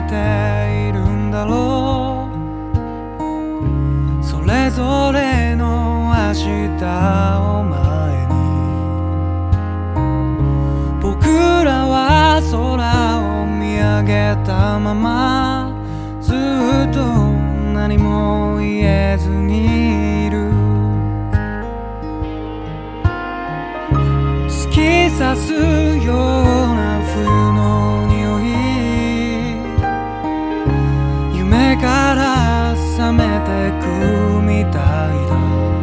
めているんだろう。それぞれの明日を前に僕らは空を見上げたままずっと何も言えずにいる。突き刺すような冬の匂い、夢から覚めてくみたいだ。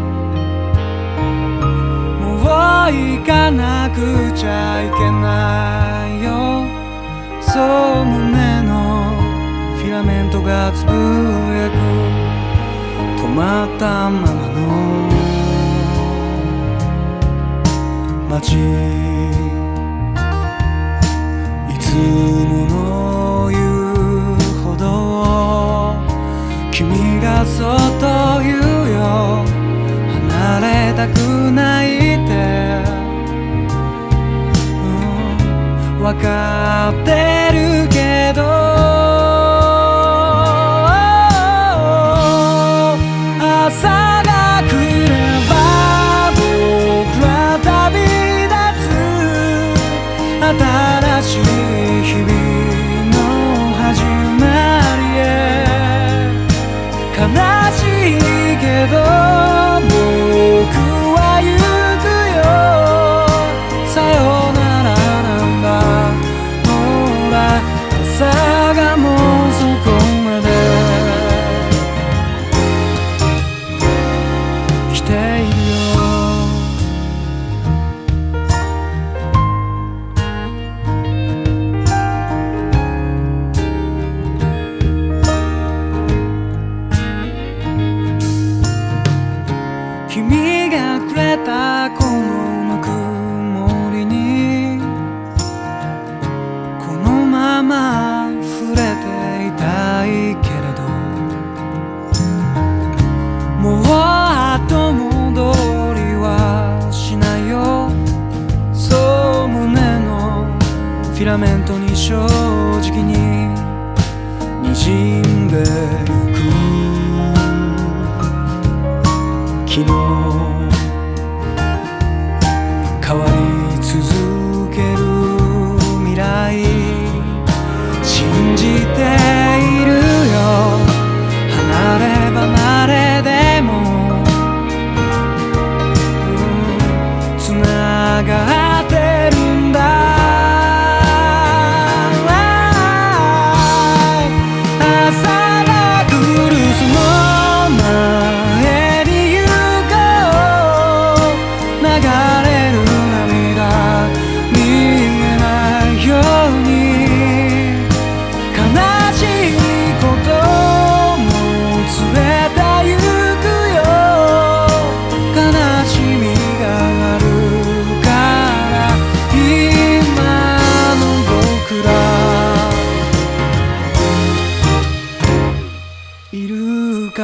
もう行かなくちゃいけないよ。そう胸のフィラメントがつぶやく。止まったままの街、いつもの言うほど君がそっと言うよ。離れたくないって、わかってるけど朝が来れば僕は旅立つ。新しい日々の始まりへ。悲しいけど僕は行くよ。さよならなんだ。ほら朝がもうそこまで来ているよ。君がくれたこのぬくもりにこのまま触れていたいけれど、もう後戻りはしないよ。そう胸のフィラメントに正直に滲んでゆく。昨日変わり続ける未来信じているよ。離れ離れでもつながってるんだ。朝が来るその前に流れる涙見えないように。悲しいことも連れてゆくよ。悲しみがあるから今の僕らいるから。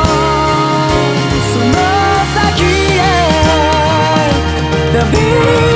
be